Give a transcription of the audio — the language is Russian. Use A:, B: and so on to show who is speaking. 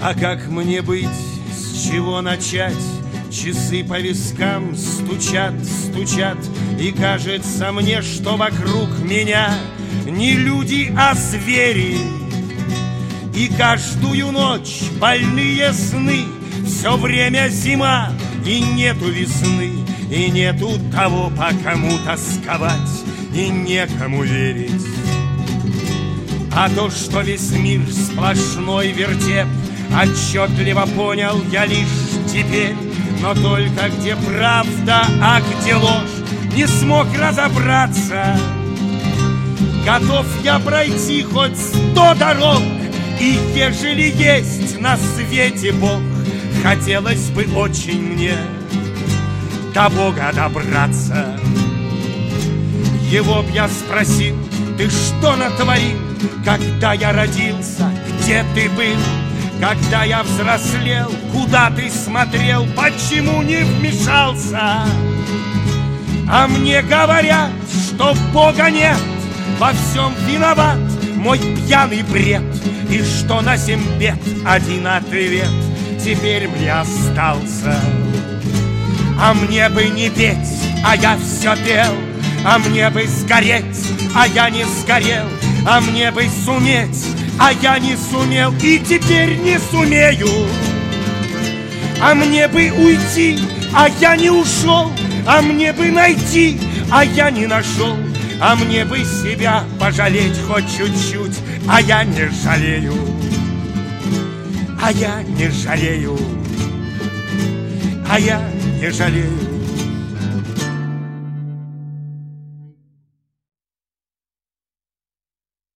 A: А как мне быть, с чего начать? Часы по вискам стучат, стучат, и кажется мне, что вокруг меня не люди, а звери. И каждую ночь больные сны, все время зима, и нету весны, и нету того, по кому тосковать, и некому верить. А то, что весь мир сплошной вертеп, отчетливо понял я лишь теперь. Но только где правда, а где ложь, не смог разобраться. Готов я пройти хоть 100 дорог, и ежели есть на свете Бог, хотелось бы очень мне до Бога добраться. Его б я спросил: ты что натворил, когда я родился, где ты был? Когда я взрослел, куда ты смотрел, почему не вмешался? А мне говорят, что Бога нет, во всем виноват мой пьяный бред, и что на 7 бед один ответ теперь мне остался. А мне бы не петь, а я все пел, а мне бы сгореть, а я не сгорел, а мне бы суметь, а я не сумел и теперь не сумею. А мне бы уйти, а я не ушел, а мне бы найти, а я не нашел, а мне бы себя пожалеть хоть чуть-чуть, а я не жалею, а я не жалею, а я не жалею.